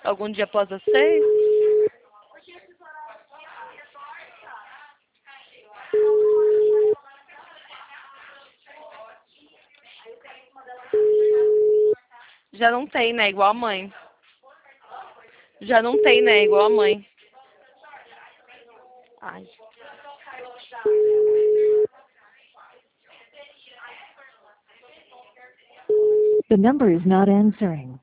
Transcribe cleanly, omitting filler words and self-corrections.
Algum dia após as 6? Já não tem, né? Igual a mãe. Já não tem, né? Igual a mãe. Ai. The number is not answering.